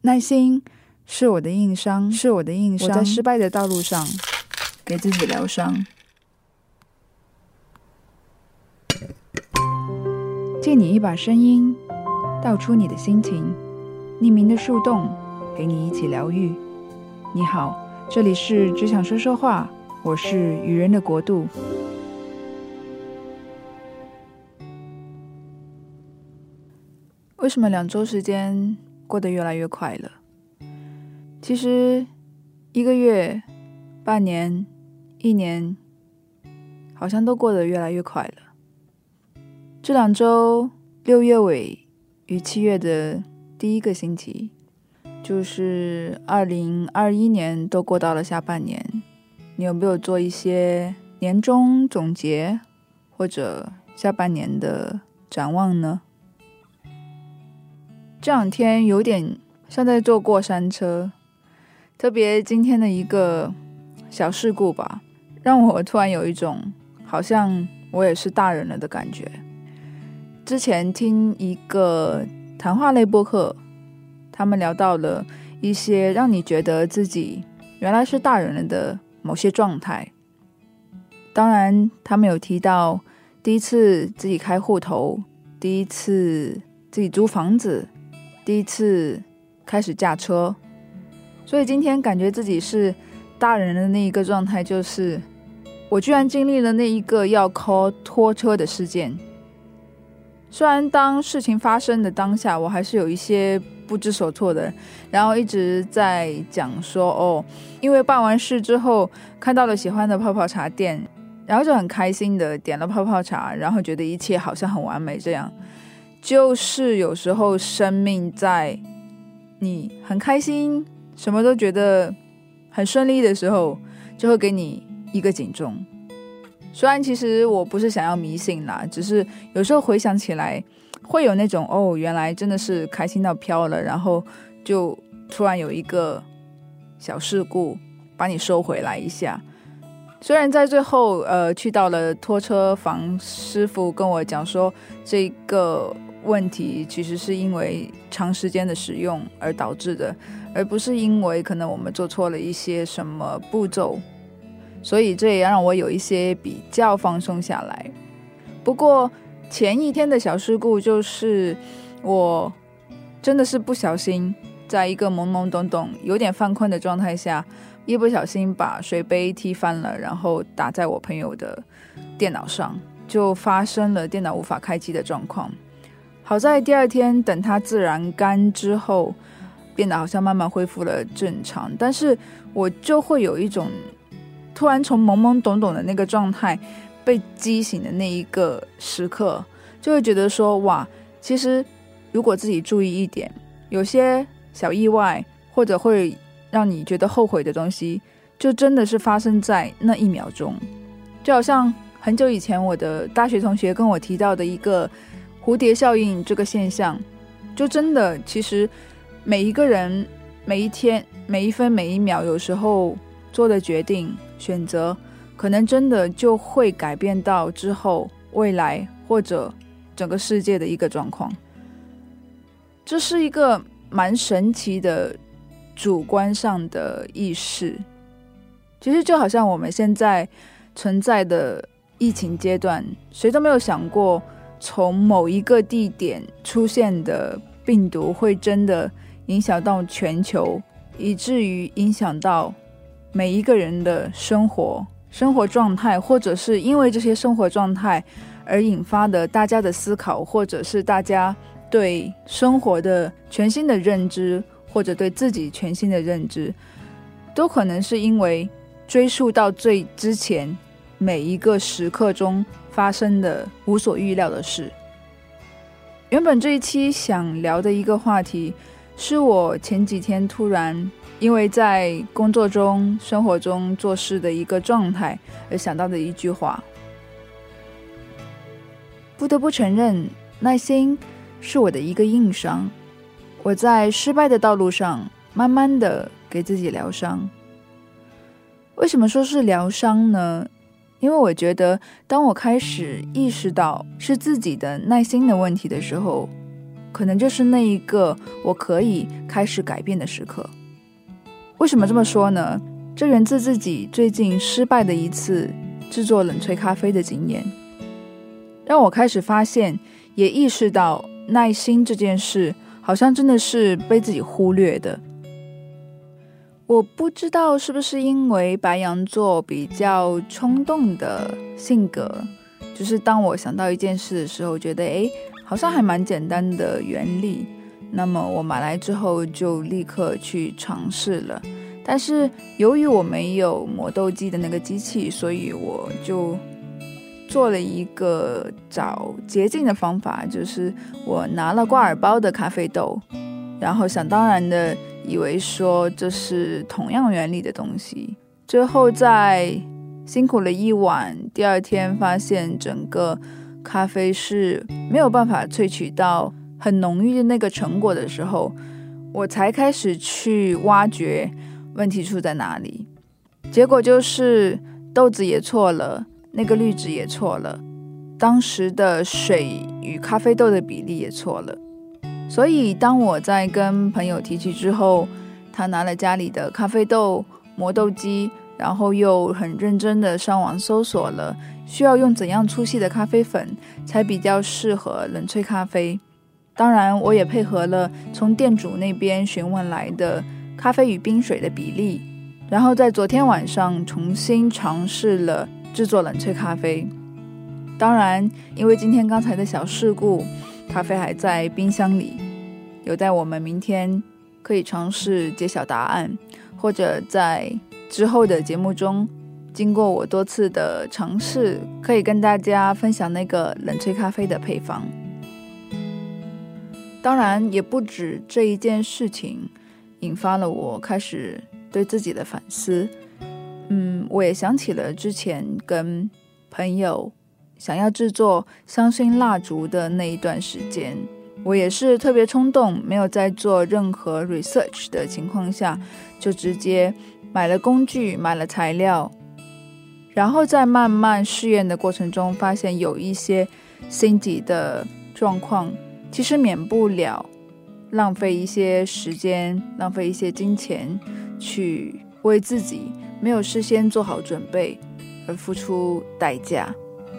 耐心是我的硬伤，我在失败的道路上给自己疗伤。借你一把声音，道出你的心情，匿名的树洞，陪你一起疗愈。你好，这里是只想说说话，我是愚人的国度。为什么2周时间过得越来越快了？其实1个月、半年、1年，好像都过得越来越快了。这2周，6月尾与7月的第1个星期，就是2021年都过到了下半年。你有没有做一些年终总结，或者下半年的展望呢？这2天有点像在坐过山车，特别今天的一个小事故吧，让我突然有一种好像我也是大人了的感觉。之前听一个谈话类播客，他们聊到了一些让你觉得自己原来是大人了的某些状态。当然他们有提到第一次自己开户头，第一次自己租房子，第一次开始驾车。所以今天感觉自己是大人的那一个状态，就是我居然经历了那一个要 call 拖车的事件。虽然当事情发生的当下，我还是有一些不知所措的，然后一直在讲说因为办完事之后看到了喜欢的泡泡茶店，然后就很开心的点了泡泡茶，然后觉得一切好像很完美这样。就是有时候生命在你很开心，什么都觉得很顺利的时候，就会给你一个警钟。虽然其实我不是想要迷信啦，只是有时候回想起来会有那种原来真的是开心到飘了，然后就突然有一个小事故把你收回来一下。虽然在最后去到了拖车房，师傅跟我讲说这个问题其实是因为长时间的使用而导致的，而不是因为可能我们做错了一些什么步骤，所以这也让我有一些比较放松下来。不过前一天的小事故就是我真的是不小心在一个懵懵懂懂有点犯困的状态下，一不小心把水杯踢翻了，然后打在我朋友的电脑上，就发生了电脑无法开机的状况。好在第2天等它自然干之后，变得好像慢慢恢复了正常，但是我就会有一种突然从懵懵懂懂的那个状态被激醒的那一个时刻，就会觉得说哇，其实如果自己注意一点，有些小意外或者会让你觉得后悔的东西，就真的是发生在那1秒钟。就好像很久以前我的大学同学跟我提到的一个蝴蝶效应这个现象，就真的其实每一个人每一天每一分每一秒，有时候做的决定选择，可能真的就会改变到之后未来或者整个世界的一个状况。这是一个蛮神奇的主观上的意识。其实就好像我们现在存在的疫情阶段，谁都没有想过从某一个地点出现的病毒会真的影响到全球，以至于影响到每一个人的生活状态，或者是因为这些生活状态而引发的大家的思考，或者是大家对生活的全新的认知，或者对自己全新的认知，都可能是因为追溯到最之前每一个时刻中发生的无所预料的事。原本这一期想聊的一个话题，是我前几天突然因为在工作中生活中做事的一个状态而想到的一句话。不得不承认，耐心是我的一个硬伤。我在失败的道路上慢慢的给自己疗伤。为什么说是疗伤呢？因为我觉得当我开始意识到是自己的耐心的问题的时候， 可能就是那一个我可以开始改变的时刻。为什么这么说呢？这源自自己最近失败的一次制作冷萃咖啡的经验，让我开始发现，也意识到耐心这件事好像真的是被自己忽略的。我不知道是不是因为白羊座比较冲动的性格，就是当我想到一件事的时候，觉得好像还蛮简单的原理，那么我买来之后就立刻去尝试了。但是由于我没有磨豆机的那个机器，所以我就做了一个找捷径的方法，就是我拿了挂耳包的咖啡豆，然后想当然的以为说这是同样原理的东西，最后在辛苦了一晚，第二天发现整个咖啡是没有办法萃取到很浓郁的那个成果的时候，我才开始去挖掘问题出在哪里。结果就是豆子也错了，那个滤纸也错了，当时的水与咖啡豆的比例也错了。所以当我在跟朋友提起之后，他拿了家里的咖啡豆磨豆机，然后又很认真的上网搜索了需要用怎样粗细的咖啡粉才比较适合冷萃咖啡。当然我也配合了从店主那边询问来的咖啡与冰水的比例，然后在昨天晚上重新尝试了制作冷萃咖啡。当然因为今天刚才的小事故，咖啡还在冰箱里，有待我们明天可以尝试揭晓答案，或者在之后的节目中，经过我多次的尝试，可以跟大家分享那个冷萃咖啡的配方。当然也不止这一件事情引发了我开始对自己的反思。我也想起了之前跟朋友想要制作香薰蜡烛的那一段时间，我也是特别冲动，没有在做任何 research 的情况下，就直接买了工具，买了材料，然后在慢慢试验的过程中，发现有一些心底的状况，其实免不了浪费一些时间，浪费一些金钱，去为自己没有事先做好准备而付出代价。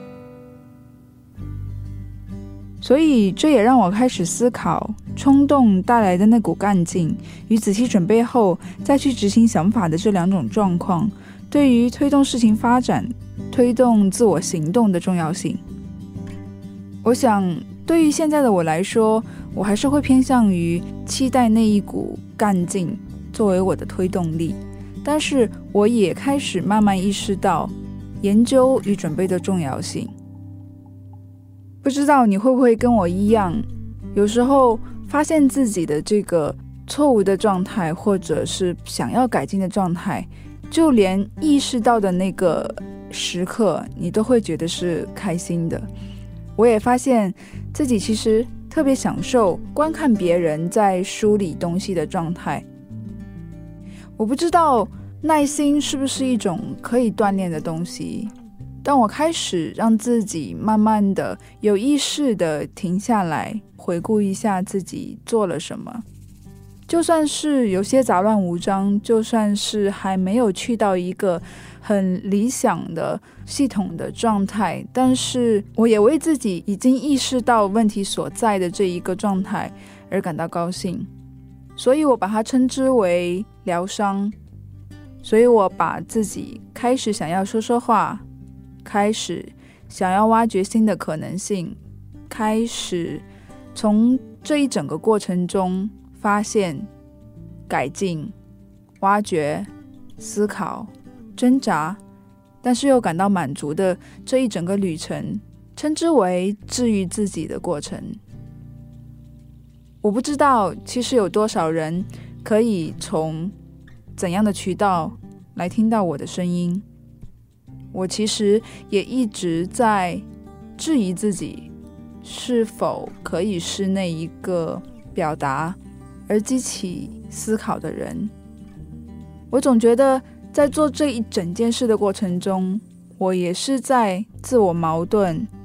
所以这也让我开始思考，冲动带来的那股干劲与仔细准备后再去执行想法的这两种状况，对于推动事情发展、推动自我行动的重要性。我想对于现在的我来说，我还是会偏向于期待那一股干劲作为我的推动力，但是我也开始慢慢意识到研究与准备的重要性。不知道你会不会跟我一样，有时候发现自己的这个错误的状态，或者是想要改进的状态，就连意识到的那个时刻你都会觉得是开心的。我也发现自己其实特别享受观看别人在梳理东西的状态。我不知道耐心是不是一种可以锻炼的东西，当我开始让自己慢慢的有意识的停下来，回顾一下自己做了什么，就算是有些杂乱无章，就算是还没有去到一个很理想的系统的状态，但是我也为自己已经意识到问题所在的这一个状态而感到高兴。所以我把它称之为疗伤。所以我把自己开始想要说说话，开始想要挖掘新的可能性，开始从这一整个过程中发现、改进、挖掘、思考、挣扎，但是又感到满足的这一整个旅程，称之为治愈自己的过程。我不知道其实有多少人可以从怎样的渠道来听到我的声音。我其实也一直在质疑自己是否可以是那一个表达而激起思考的人。我总觉得在做这一整件事的过程中，我也是在自我矛盾，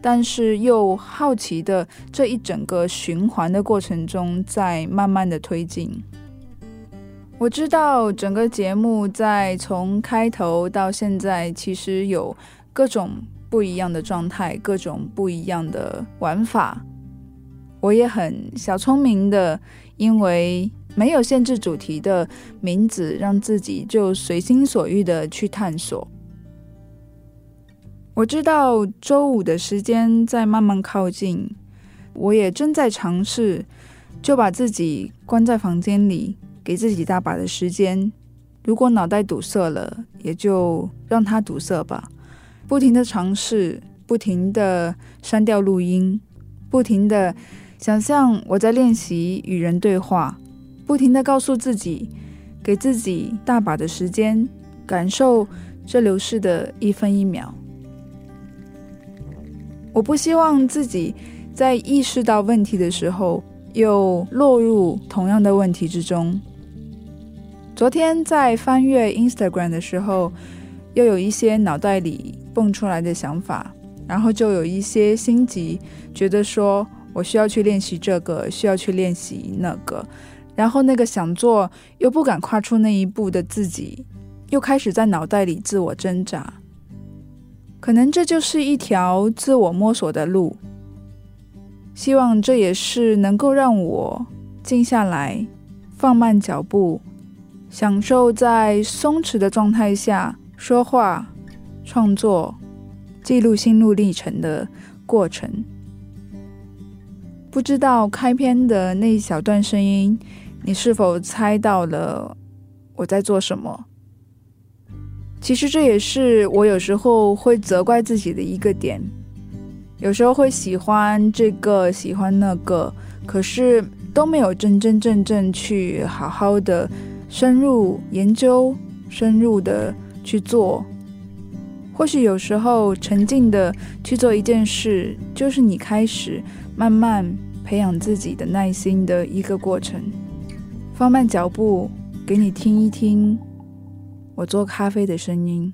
但是又好奇的这一整个循环的过程中在慢慢的推进。我知道整个节目在从开头到现在其实有各种不一样的状态，各种不一样的玩法。我也很小聪明的，因为没有限制主题的名字，让自己就随心所欲的去探索。我知道周五的时间在慢慢靠近，我也正在尝试就把自己关在房间里，给自己大把的时间。如果脑袋堵塞了，也就让它堵塞吧。不停的尝试，不停的删掉录音，不停的想象我在练习与人对话，不停的告诉自己，给自己大把的时间，感受这流逝的一分一秒。我不希望自己在意识到问题的时候又落入同样的问题之中。昨天在翻阅 Instagram 的时候，又有一些脑袋里蹦出来的想法，然后就有一些心急，觉得说我需要去练习这个，需要去练习那个，然后那个想做又不敢跨出那一步的自己，又开始在脑袋里自我挣扎。可能这就是一条自我摸索的路，希望这也是能够让我静下来，放慢脚步，享受在松弛的状态下说话、创作、记录心路历程的过程。不知道开篇的那一小段声音，你是否猜到了我在做什么？其实这也是我有时候会责怪自己的一个点，有时候会喜欢这个喜欢那个，可是都没有真真正正去好好的深入研究，深入的去做。或许有时候沉浸的去做一件事，就是你开始慢慢培养自己的耐心的一个过程。放慢脚步，给你听一听我做咖啡的声音。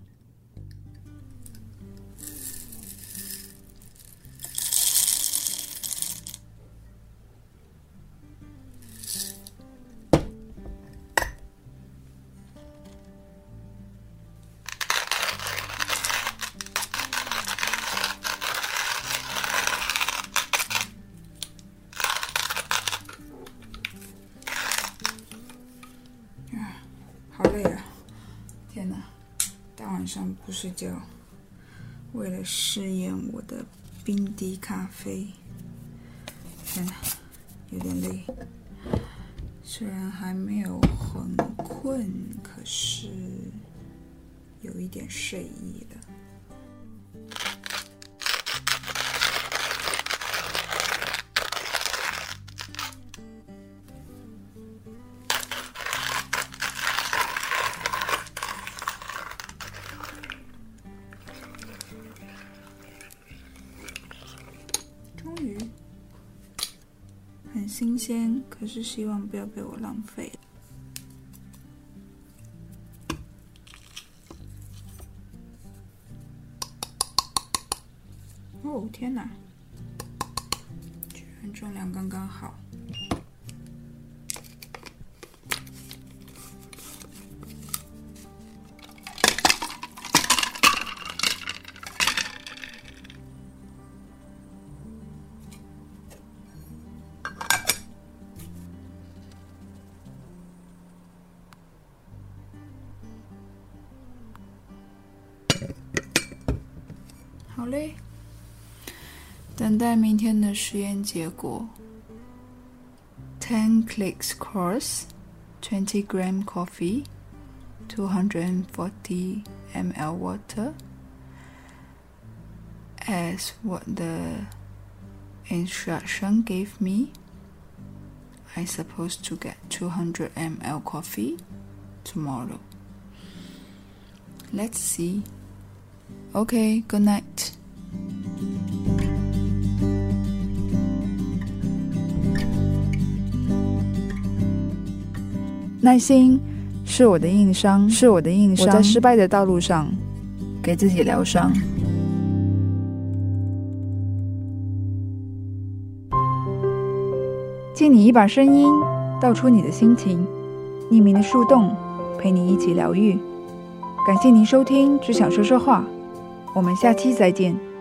好累啊！天哪，大晚上不睡觉，为了试验我的冰滴咖啡，天哪，有点累。虽然还没有很困，可是有一点睡意了。很新鲜，可是希望不要被我浪费。哦，天哪，居然重量刚刚好。好嘞，等待明天的实验结果。10 clicks course, 20 gram coffee, 240 ml water. As what the instruction gave me, I supposed to get 200 ml coffee tomorrow. Let's see. Okay, good night. 耐心是我的硬伤，是我的硬伤。我在失败的道路上给自己疗伤。 借你一把声音，道出你的心情，匿名的树洞，陪你一起疗愈。感谢您收听只想说说话，我们下期再见。